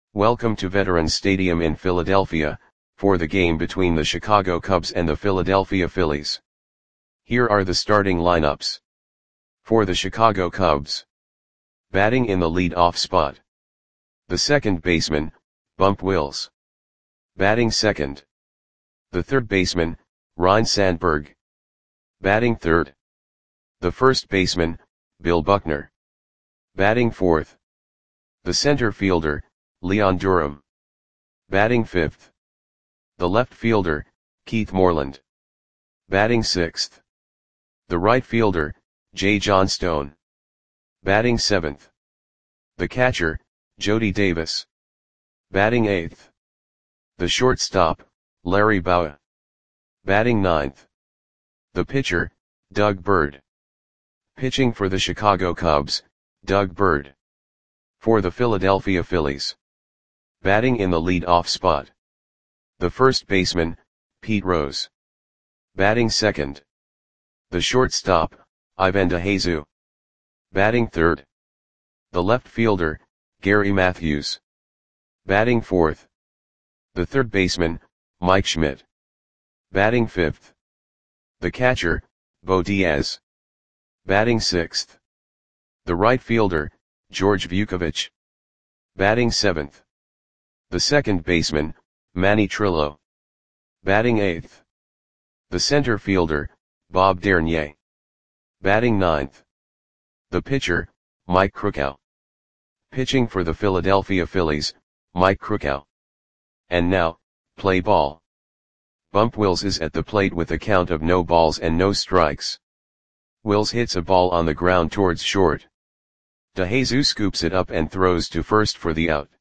Welcome to Veterans Stadium in Philadelphia, for the game between the Chicago Cubs and the Philadelphia Phillies. Here are the starting lineups. For the Chicago Cubs. Batting in the lead-off spot. The second baseman, Bump Wills. Batting second. The third baseman, Ryne Sandberg. Batting third. The first baseman, Bill Buckner. Batting fourth. The center fielder, Leon Durham. Batting fifth. The left fielder, Keith Moreland. Batting sixth. The right fielder, Jay Johnstone. Batting seventh. The catcher, Jody Davis. Batting eighth. The shortstop, Larry Bowa. Batting ninth. The pitcher, Doug Bird. Pitching for the Chicago Cubs, Doug Bird. For the Philadelphia Phillies. Batting in the lead-off spot. The first baseman, Pete Rose. Batting second. The shortstop, Ivan DeJesus. Batting third. The left fielder, Gary Matthews. Batting fourth. The third baseman, Mike Schmidt. Batting fifth. The catcher, Bo Diaz. Batting sixth. The right fielder, George Vukovich. Batting seventh. The second baseman, Manny Trillo. Batting eighth. The center fielder, Bob Dernier. Batting ninth. The pitcher, Mike Krukow. Pitching for the Philadelphia Phillies, Mike Krukow. And now, play ball. Bump Wills is at the plate with a count of no balls and no strikes. Wills hits a ball on the ground towards short. DeJesus scoops it up and throws to first for the out.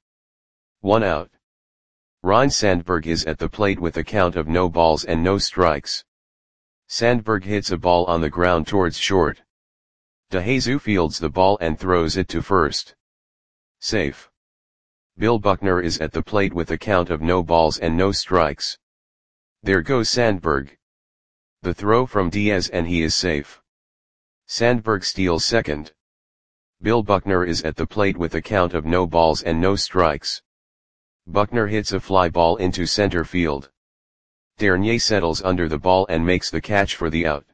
1 out. Ryne Sandberg is at the plate with a count of no balls and no strikes. Sandberg hits a ball on the ground towards short. DeJesus fields the ball and throws it to first. Safe. Bill Buckner is at the plate with a count of no balls and no strikes. There goes Sandberg. The throw from Diaz and he is safe. Sandberg steals second. Bill Buckner is at the plate with a count of no balls and no strikes. Buckner hits a fly ball into center field. Dernier settles under the ball and makes the catch for the out.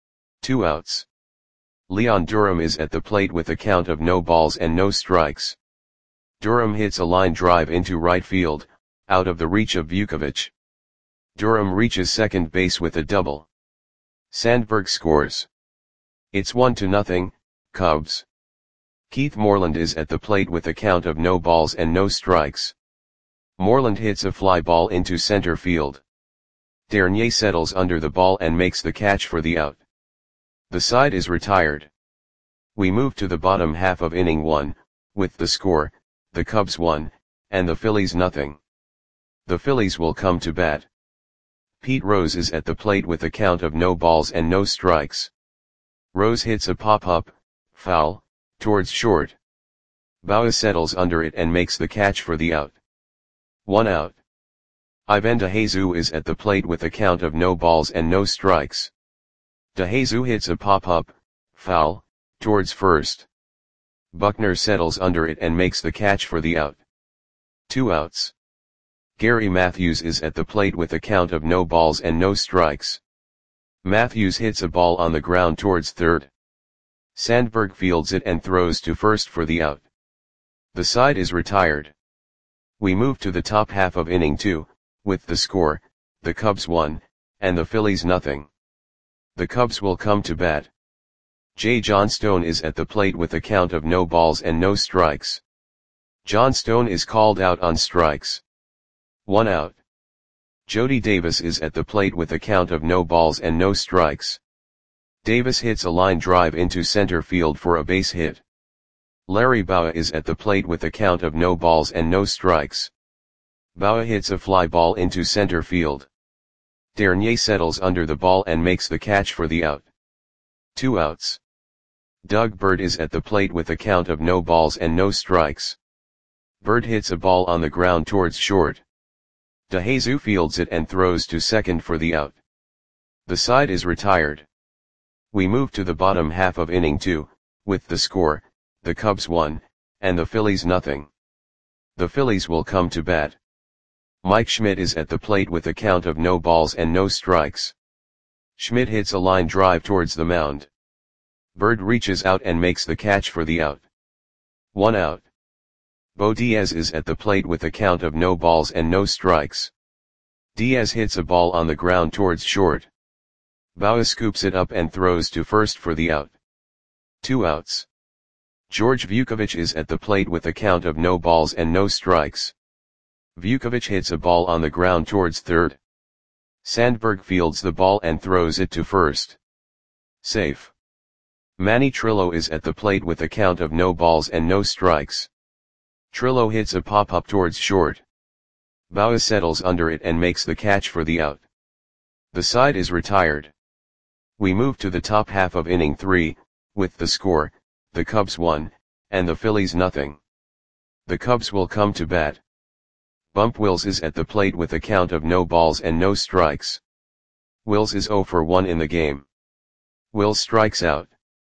2 outs. Leon Durham is at the plate with a count of no balls and no strikes. Durham hits a line drive into right field, out of the reach of Vukovich. Durham reaches second base with a double. Sandberg scores. It's 1-0, Cubs. Keith Moreland is at the plate with a count of no balls and no strikes. Moreland hits a fly ball into center field. Dernier settles under the ball and makes the catch for the out. The side is retired. We move to the bottom half of inning 1, with the score, the Cubs 1, and the Phillies 0. The Phillies will come to bat. Pete Rose is at the plate with a count of no balls and no strikes. Rose hits a pop-up, foul, towards short. Bowa settles under it and makes the catch for the out. 1 out. Ivan DeJesus is at the plate with a count of no balls and no strikes. DeJesus hits a pop-up, foul, towards first. Buckner settles under it and makes the catch for the out. 2 outs. Gary Matthews is at the plate with a count of no balls and no strikes. Matthews hits a ball on the ground towards third. Sandberg fields it and throws to first for the out. The side is retired. We move to the top half of inning 2, with the score, the Cubs 1, and the Phillies 0. The Cubs will come to bat. Jay Johnstone is at the plate with a count of no balls and no strikes. Johnstone is called out on strikes. 1 out. Jody Davis is at the plate with a count of no balls and no strikes. Davis hits a line drive into center field for a base hit. Larry Bowa is at the plate with a count of no balls and no strikes. Bowa hits a fly ball into center field. Dernier settles under the ball and makes the catch for the out. 2 outs. Doug Bird is at the plate with a count of no balls and no strikes. Bird hits a ball on the ground towards short. DeJesus fields it and throws to second for the out. The side is retired. We move to the bottom half of inning 2, with the score, the Cubs 1, and the Phillies 0. The Phillies will come to bat. Mike Schmidt is at the plate with a count of no balls and no strikes. Schmidt hits a line drive towards the mound. Bird reaches out and makes the catch for the out. 1 out. Bo Diaz is at the plate with a count of no balls and no strikes. Diaz hits a ball on the ground towards short. Bauer scoops it up and throws to first for the out. 2 outs. George Vukovic is at the plate with a count of no balls and no strikes. Vukovic hits a ball on the ground towards third. Sandberg fields the ball and throws it to first. Safe. Manny Trillo is at the plate with a count of no balls and no strikes. Trillo hits a pop-up towards short. Bauer settles under it and makes the catch for the out. The side is retired. We move to the top half of inning 3, with the score, the Cubs 1, and the Phillies nothing. The Cubs will come to bat. Bump Wills is at the plate with a count of no balls and no strikes. Wills is 0 for 1 in the game. Wills strikes out.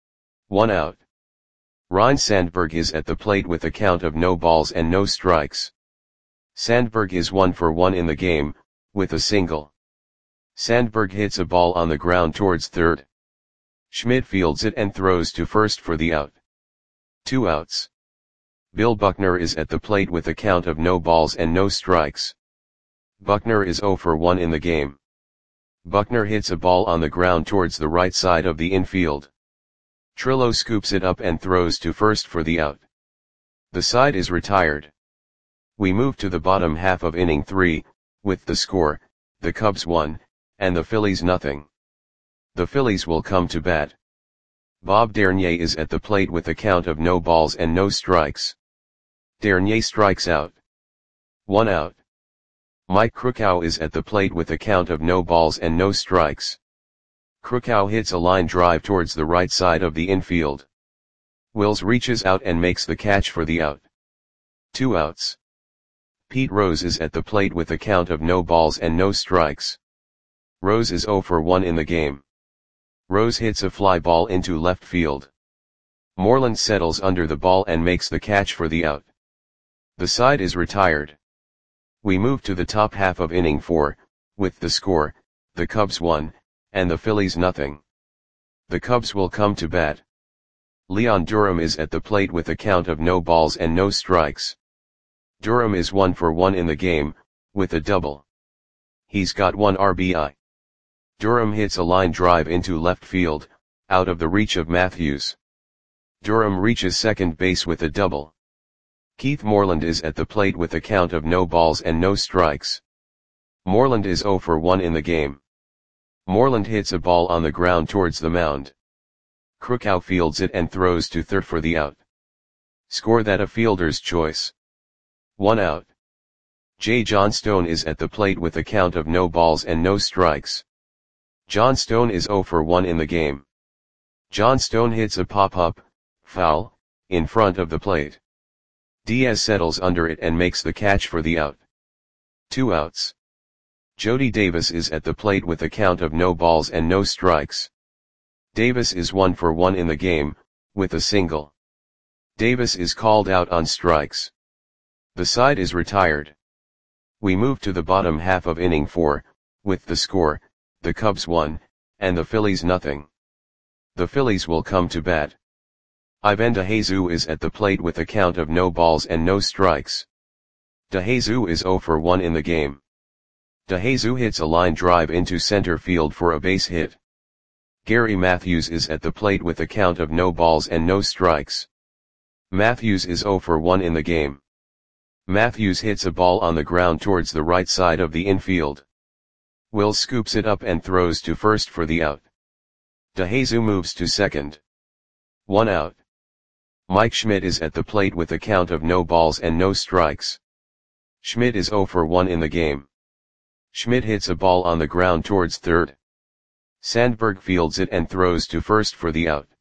1 out. Ryne Sandberg is at the plate with a count of no balls and no strikes. Sandberg is 1 for 1 in the game, with a single. Sandberg hits a ball on the ground towards third. Schmidt fields it and throws to first for the out. 2 outs. Bill Buckner is at the plate with a count of no balls and no strikes. Buckner is 0 for 1 in the game. Buckner hits a ball on the ground towards the right side of the infield. Trillo scoops it up and throws to first for the out. The side is retired. We move to the bottom half of inning 3, with the score, the Cubs 1, and the Phillies nothing. The Phillies will come to bat. Bob Dernier is at the plate with a count of no balls and no strikes. Dernier strikes out. 1 out. Mike Krukow is at the plate with a count of no balls and no strikes. Krukow hits a line drive towards the right side of the infield. Wills reaches out and makes the catch for the out. 2 outs. Pete Rose is at the plate with a count of no balls and no strikes. Rose is 0 for 1 in the game. Rose hits a fly ball into left field. Moreland settles under the ball and makes the catch for the out. The side is retired. We move to the top half of inning 4, with the score, the Cubs 1, and the Phillies nothing. The Cubs will come to bat. Leon Durham is at the plate with a count of no balls and no strikes. Durham is 1 for 1 in the game, with a double. He's got 1 RBI. Durham hits a line drive into left field, out of the reach of Matthews. Durham reaches second base with a double. Keith Moreland is at the plate with a count of no balls and no strikes. Moreland is 0 for 1 in the game. Moreland hits a ball on the ground towards the mound. Krukow fields it and throws to third for the out. Score that a fielder's choice. 1 out. J. Johnstone is at the plate with a count of no balls and no strikes. Johnstone is 0 for 1 in the game. Johnstone hits a pop-up, foul, in front of the plate. Diaz settles under it and makes the catch for the out. 2 outs. Jody Davis is at the plate with a count of no balls and no strikes. Davis is 1 for 1 in the game, with a single. Davis is called out on strikes. The side is retired. We move to the bottom half of inning 4, with the score, the Cubs 1, and the Phillies nothing. The Phillies will come to bat. Ivan DeJesus is at the plate with a count of no balls and no strikes. DeJesus is 0 for 1 in the game. DeJesus hits a line drive into center field for a base hit. Gary Matthews is at the plate with a count of no balls and no strikes. Matthews is 0 for 1 in the game. Matthews hits a ball on the ground towards the right side of the infield. Will scoops it up and throws to first for the out. DeJesus moves to second. 1 out. Mike Schmidt is at the plate with a count of no balls and no strikes. Schmidt is 0 for 1 in the game. Schmidt hits a ball on the ground towards third. Sandberg fields it and throws to first for the out.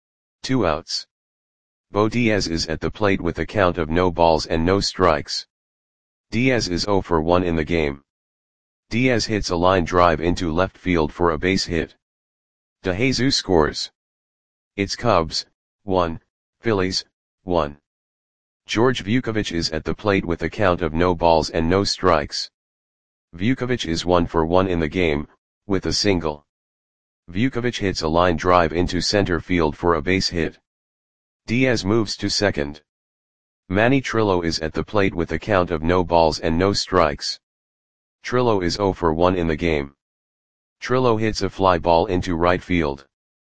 2 outs. Bo Diaz is at the plate with a count of no balls and no strikes. Diaz is 0 for 1 in the game. Diaz hits a line drive into left field for a base hit. DeJesus scores. It's Cubs 1, Phillies 1. George Vukovic is at the plate with a count of no balls and no strikes. Vukovic is 1 for 1 in the game, with a single. Vukovic hits a line drive into center field for a base hit. Diaz moves to second. Manny Trillo is at the plate with a count of no balls and no strikes. Trillo is 0 for 1 in the game. Trillo hits a fly ball into right field.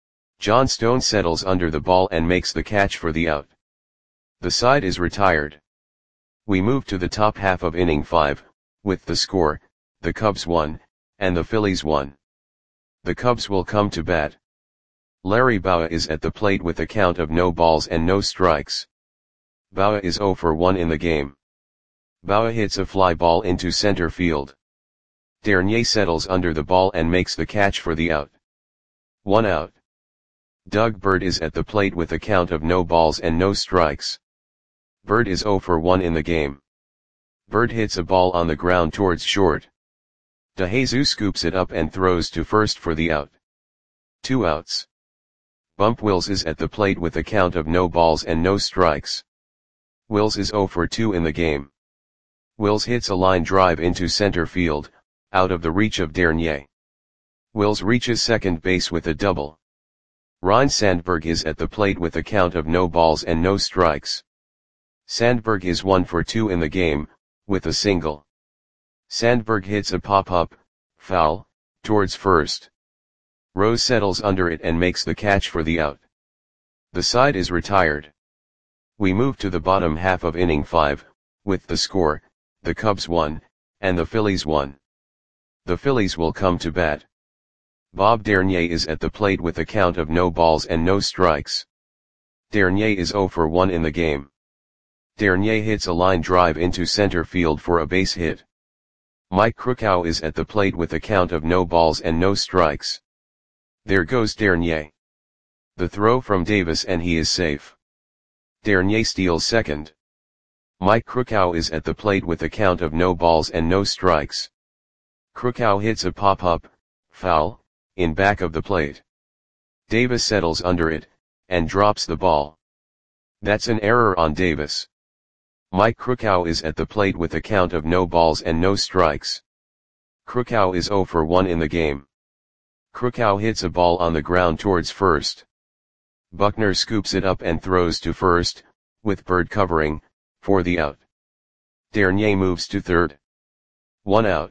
John Stone settles under the ball and makes the catch for the out. The side is retired. We move to the top half of inning 5, with the score, the Cubs 1, and the Phillies 1. The Cubs will come to bat. Larry Bowa is at the plate with a count of no balls and no strikes. Bowa is 0 for 1 in the game. Bowa hits a fly ball into center field. Dernier settles under the ball and makes the catch for the out. 1 out. Doug Bird is at the plate with a count of no balls and no strikes. Bird is 0 for 1 in the game. Bird hits a ball on the ground towards short. DeJesus scoops it up and throws to first for the out. 2 outs. Bump Wills is at the plate with a count of no balls and no strikes. Wills is 0 for 2 in the game. Wills hits a line drive into center field, out of the reach of Dernier. Wills reaches second base with a double. Ryne Sandberg is at the plate with a count of no balls and no strikes. Sandberg is 1 for 2 in the game, with a single. Sandberg hits a pop-up, foul, towards first. Rose settles under it and makes the catch for the out. The side is retired. We move to the bottom half of inning 5, with the score, the Cubs 1, and the Phillies 1. The Phillies will come to bat. Bob Dernier is at the plate with a count of no balls and no strikes. Dernier is 0 for 1 in the game. Dernier hits a line drive into center field for a base hit. Mike Krukow is at the plate with a count of no balls and no strikes. There goes Dernier. The throw from Davis and he is safe. Dernier steals second. Mike Krukow is at the plate with a count of no balls and no strikes. Krukow hits a pop-up, foul, in back of the plate. Davis settles under it, and drops the ball. That's an error on Davis. Mike Krukow is at the plate with a count of no balls and no strikes. Krukow is 0 for 1 in the game. Krukow hits a ball on the ground towards first. Buckner scoops it up and throws to first, with Bird covering, for the out. Dernier moves to third. 1 out.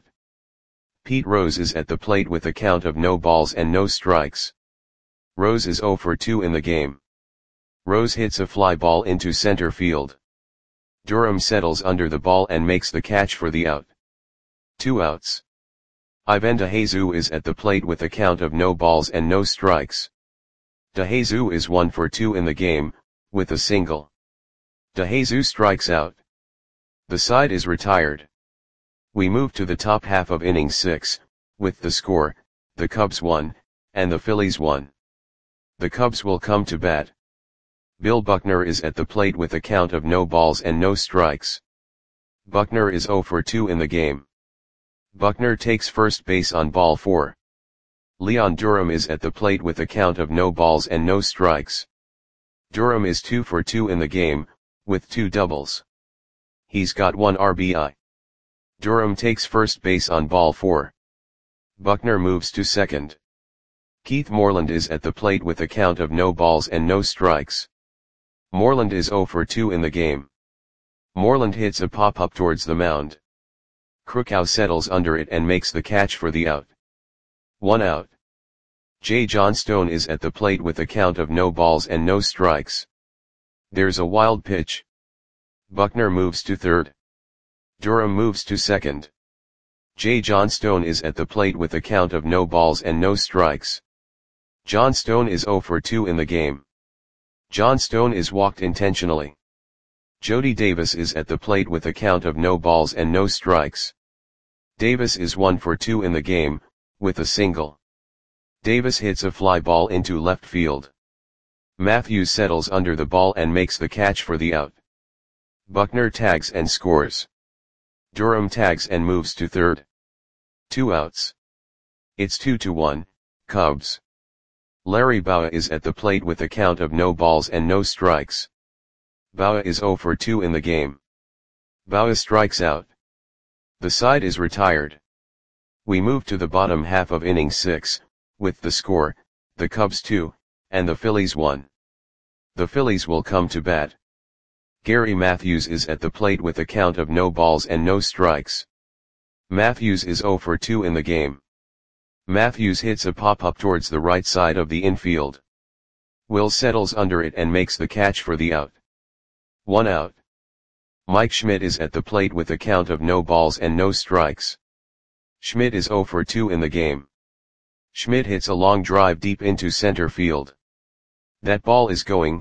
Pete Rose is at the plate with a count of no balls and no strikes. Rose is 0 for 2 in the game. Rose hits a fly ball into center field. Durham settles under the ball and makes the catch for the out. 2 outs. Ivan DeJesus is at the plate with a count of no balls and no strikes. DeJesus is 1 for 2 in the game, with a single. DeJesus strikes out. The side is retired. We move to the top half of inning 6, with the score, the Cubs 1, and the Phillies 1. The Cubs will come to bat. Bill Buckner is at the plate with a count of no balls and no strikes. Buckner is 0 for 2 in the game. Buckner takes first base on ball 4. Leon Durham is at the plate with a count of no balls and no strikes. Durham is 2 for 2 in the game, with 2 doubles. He's got 1 RBI. Durham takes first base on ball 4. Buckner moves to second. Keith Moreland is at the plate with a count of no balls and no strikes. Moreland is 0 for 2 in the game. Moreland hits a pop-up towards the mound. Krukow settles under it and makes the catch for the out. 1 out. J. John Stone is at the plate with a count of no balls and no strikes. There's a wild pitch. Buckner moves to third. Durham moves to second. J. John Stone is at the plate with a count of no balls and no strikes. John Stone is 0 for 2 in the game. John Stone is walked intentionally. Jody Davis is at the plate with a count of no balls and no strikes. Davis is 1 for 2 in the game, with a single. Davis hits a fly ball into left field. Matthews settles under the ball and makes the catch for the out. Buckner tags and scores. Durham tags and moves to third. 2 outs. It's 2-1, Cubs. Larry Bowa is at the plate with a count of no balls and no strikes. Bauer is 0 for 2 in the game. Bauer strikes out. The side is retired. We move to the bottom half of inning 6, with the score, the Cubs 2, and the Phillies 1. The Phillies will come to bat. Gary Matthews is at the plate with a count of no balls and no strikes. Matthews is 0 for 2 in the game. Matthews hits a pop-up towards the right side of the infield. Will settles under it and makes the catch for the out. 1 out. Mike Schmidt is at the plate with a count of no balls and no strikes. Schmidt is 0 for 2 in the game. Schmidt hits a long drive deep into center field. That ball is gone.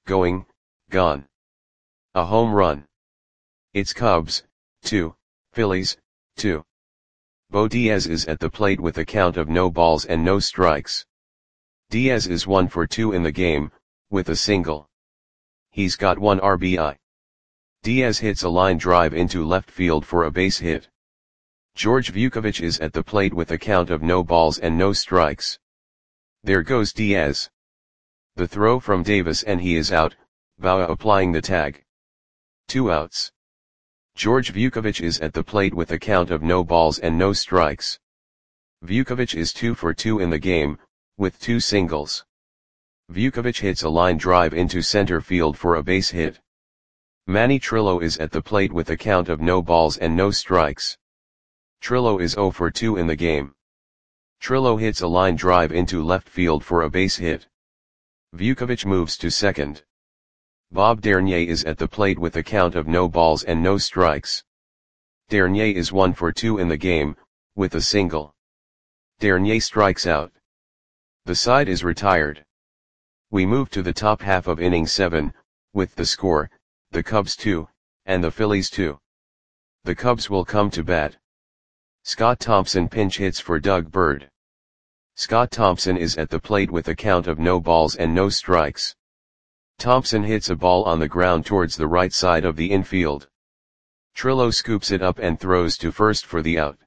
A home run. It's Cubs, 2, Phillies, 2. Bo Diaz is at the plate with a count of no balls and no strikes. Diaz is 1 for 2 in the game, with a single. He's got 1 RBI. Diaz hits a line drive into left field for a base hit. George Vukovich is at the plate with a count of no balls and no strikes. There goes Diaz. The throw from Davis and he is out, Bauer applying the tag. 2 outs. George Vukovich is at the plate with a count of no balls and no strikes. Vukovich is 2 for 2 in the game, with 2 singles. Vukovich hits a line drive into center field for a base hit. Manny Trillo is at the plate with a count of no balls and no strikes. Trillo is 0 for 2 in the game. Trillo hits a line drive into left field for a base hit. Vukovich moves to second. Bob Dernier is at the plate with a count of no balls and no strikes. Dernier is 1 for 2 in the game, with a single. Dernier strikes out. The side is retired. We move to the top half of inning 7, with the score, the Cubs 2, and the Phillies 2. The Cubs will come to bat. Scott Thompson pinch hits for Doug Bird. Scott Thompson is at the plate with a count of no balls and no strikes. Thompson hits a ball on the ground towards the right side of the infield. Trillo scoops it up and throws to first for the out.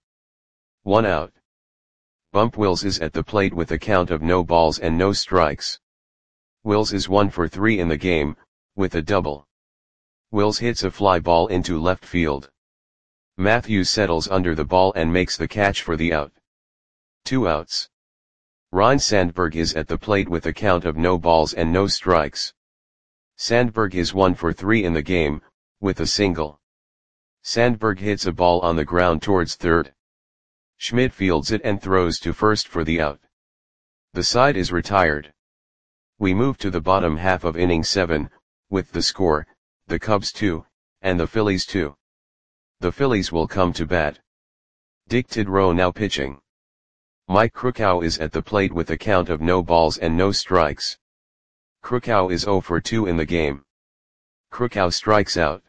1 out. Bump Wills is at the plate with a count of no balls and no strikes. Wills is 1 for 3 in the game, with a double. Wills hits a fly ball into left field. Matthews settles under the ball and makes the catch for the out. 2 outs. Ryne Sandberg is at the plate with a count of no balls and no strikes. Sandberg is 1 for 3 in the game, with a single. Sandberg hits a ball on the ground towards third. Schmidt fields it and throws to first for the out. The side is retired. We move to the bottom half of inning 7, with the score, the Cubs 2, and the Phillies 2. The Phillies will come to bat. Dick Tidrow now pitching. Mike Krukow is at the plate with a count of no balls and no strikes. Krukow is 0 for 2 in the game. Krukow strikes out.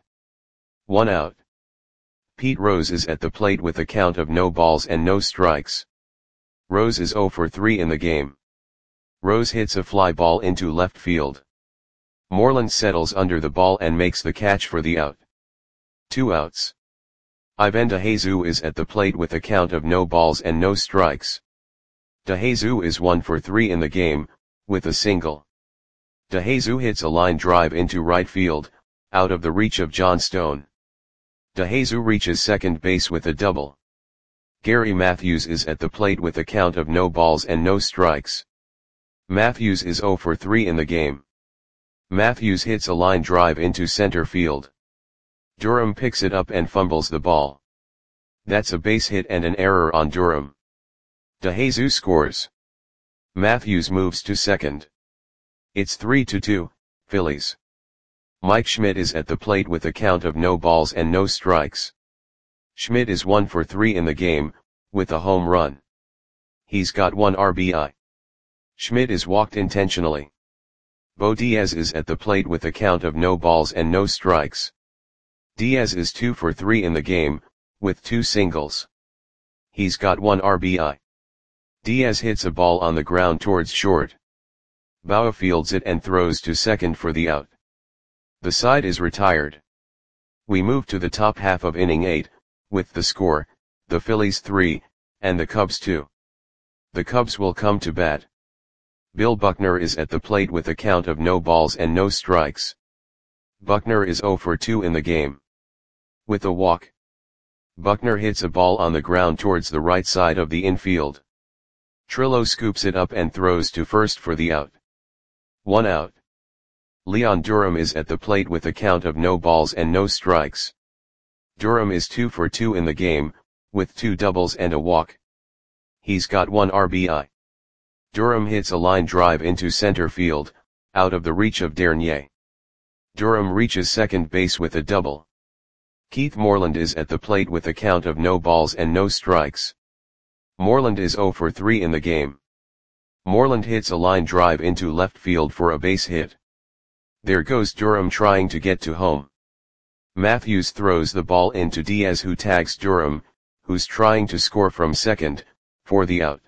1 out. Pete Rose is at the plate with a count of no balls and no strikes. Rose is 0 for 3 in the game. Rose hits a fly ball into left field. Moreland settles under the ball and makes the catch for the out. 2 outs. Ivan DeJesus is at the plate with a count of no balls and no strikes. DeJesus is 1 for 3 in the game, with a single. DeJesus hits a line drive into right field, out of the reach of John Stone. DeJesus reaches second base with a double. Gary Matthews is at the plate with a count of no balls and no strikes. Matthews is 0 for 3 in the game. Matthews hits a line drive into center field. Durham picks it up and fumbles the ball. That's a base hit and an error on Durham. DeJesus scores. Matthews moves to second. It's 3-2, Phillies. Mike Schmidt is at the plate with a count of no balls and no strikes. Schmidt is 1 for 3 in the game, with a home run. He's got 1 RBI. Schmidt is walked intentionally. Bo Diaz is at the plate with a count of no balls and no strikes. Diaz is 2 for 3 in the game, with 2 singles. He's got 1 RBI. Diaz hits a ball on the ground towards short. Bauer fields it and throws to second for the out. The side is retired. We move to the top half of inning 8, with the score, the Phillies 3, and the Cubs 2. The Cubs will come to bat. Bill Buckner is at the plate with a count of no balls and no strikes. Buckner is 0 for 2 in the game. With a walk, Buckner hits a ball on the ground towards the right side of the infield. Trillo scoops it up and throws to first for the out. 1 out. Leon Durham is at the plate with a count of no balls and no strikes. Durham is 2 for 2 in the game, with 2 doubles and a walk. He's got 1 RBI. Durham hits a line drive into center field, out of the reach of Dernier. Durham reaches second base with a double. Keith Moreland is at the plate with a count of no balls and no strikes. Moreland is 0 for 3 in the game. Moreland hits a line drive into left field for a base hit. There goes Durham trying to get to home. Matthews throws the ball into Diaz, who tags Durham, who's trying to score from second, for the out.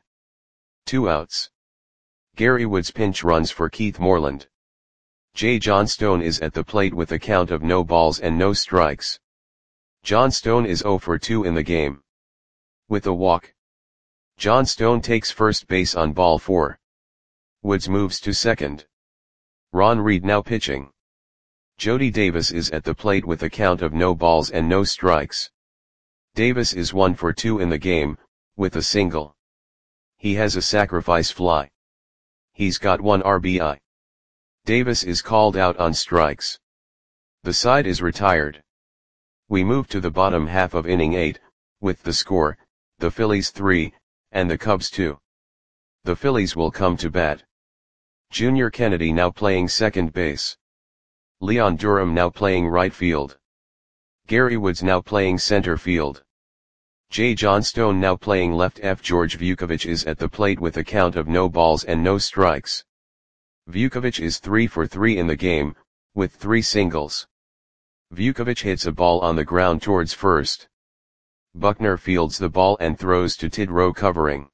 2 outs. Gary Woods pinch runs for Keith Moreland. J. Johnstone is at the plate with a count of no balls and no strikes. Johnstone is 0 for 2 in the game. With a walk, Johnstone takes first base on ball 4. Woods moves to second. Ron Reed now pitching. Jody Davis is at the plate with a count of no balls and no strikes. Davis is 1 for 2 in the game, with a single. He has a sacrifice fly. He's got 1 RBI. Davis is called out on strikes. The side is retired. We move to the bottom half of inning 8, with the score, the Phillies 3, and the Cubs 2. The Phillies will come to bat. Junior Kennedy now playing second base. Leon Durham now playing right field. Gary Woods now playing center field. J. Johnstone now playing left. George Vukovich is at the plate with a count of no balls and no strikes. Vukovich is 3 for 3 in the game, with 3 singles. Vukovich hits a ball on the ground towards first. Buckner fields the ball and throws to Tidrow covering.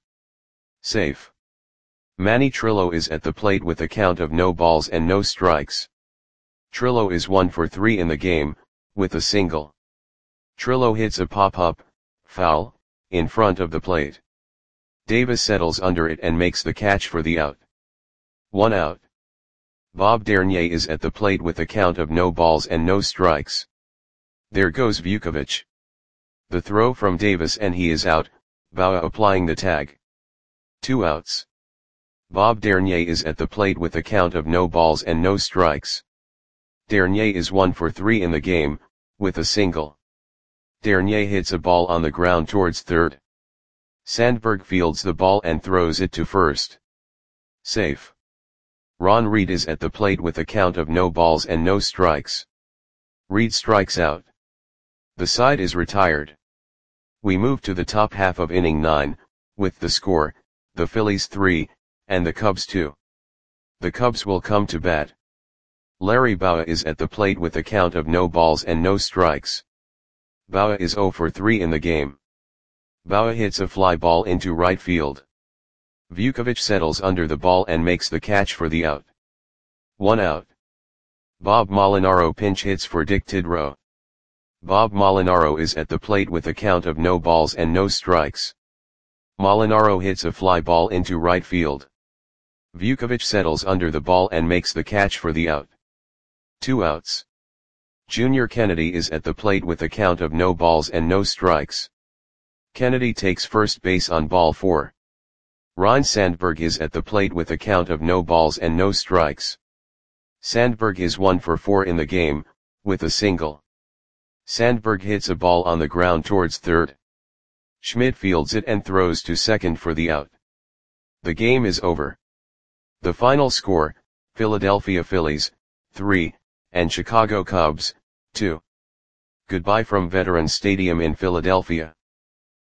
Safe. Manny Trillo is at the plate with a count of no balls and no strikes. Trillo is 1 for 3 in the game, with a single. Trillo hits a pop-up, foul, in front of the plate. Davis settles under it and makes the catch for the out. 1 out. Bob Dernier is at the plate with a count of no balls and no strikes. There goes Vukovich. The throw from Davis and he is out, Bauer applying the tag. 2 outs. Bob Dernier is at the plate with a count of no balls and no strikes. Dernier is 1 for 3 in the game, with a single. Dernier hits a ball on the ground towards third. Sandberg fields the ball and throws it to first. Safe. Ron Reed is at the plate with a count of no balls and no strikes. Reed strikes out. The side is retired. We move to the top half of inning 9, with the score, the Phillies 3, and the Cubs 2. The Cubs will come to bat. Larry Bowa is at the plate with a count of no balls and no strikes. Bowa is 0 for 3 in the game. Bowa hits a fly ball into right field. Vukovich settles under the ball and makes the catch for the out. 1 out. Bob Molinaro pinch hits for Dick Tidrow. Bob Molinaro is at the plate with a count of no balls and no strikes. Molinaro hits a fly ball into right field. Vukovich settles under the ball and makes the catch for the out. 2 outs. Junior Kennedy is at the plate with a count of no balls and no strikes. Kennedy takes first base on ball 4. Ryne Sandberg is at the plate with a count of no balls and no strikes. Sandberg is 1 for 4 in the game, with a single. Sandberg hits a ball on the ground towards third. Schmidt fields it and throws to second for the out. The game is over. The final score, Philadelphia Phillies, 3, and Chicago Cubs, 2. Goodbye from Veterans Stadium in Philadelphia.